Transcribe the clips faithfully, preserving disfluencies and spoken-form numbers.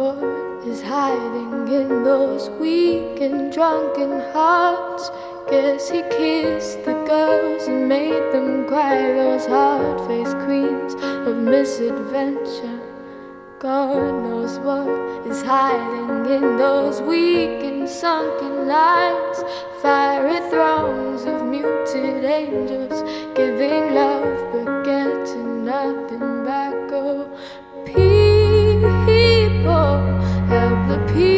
what is hiding in those weak and drunken hearts. Guess he kissed the girls and made them cry, those hard-faced queens of misadventure. God knows what is hiding in those weak and sunken lines. Fiery throngs of muted angels, giving love but getting nothing back. Oh, people, help the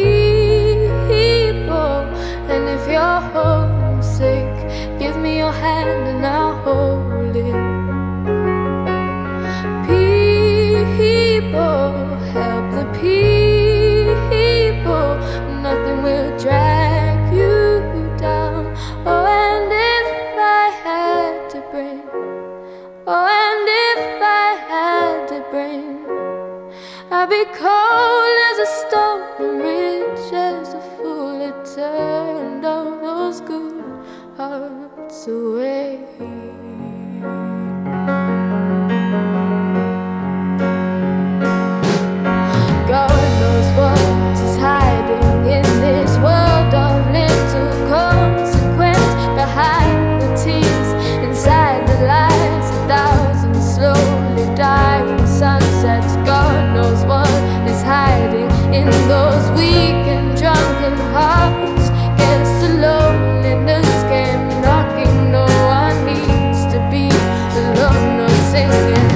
people. And if you're homesick, give me your hand and I'll hold it. People, help the people. Nothing will drag you down. Oh, and if I had to bring, oh, and if I had to bring, I'd be cold as a stone and rich as a fool. It turned all those good hearts away. God knows what is hiding in this world of little consequence. Behind the tears, inside the lies, a thousand slowly dying sunsets. God knows what is hiding in those weak and drunken hearts. Guess the loneliness came knocking. No one needs to be alone, no singing.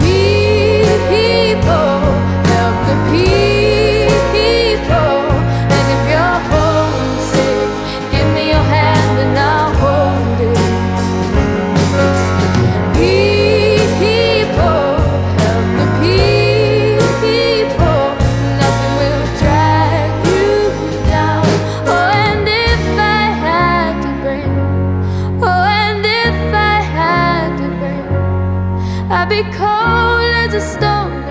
People, help the people. And if you're homesick, give me your hand and I'll hold it. People, help the people. Nothing will drag you down. Oh, and if I had to bring, oh, and if I had to bring, I'd be cold as a stone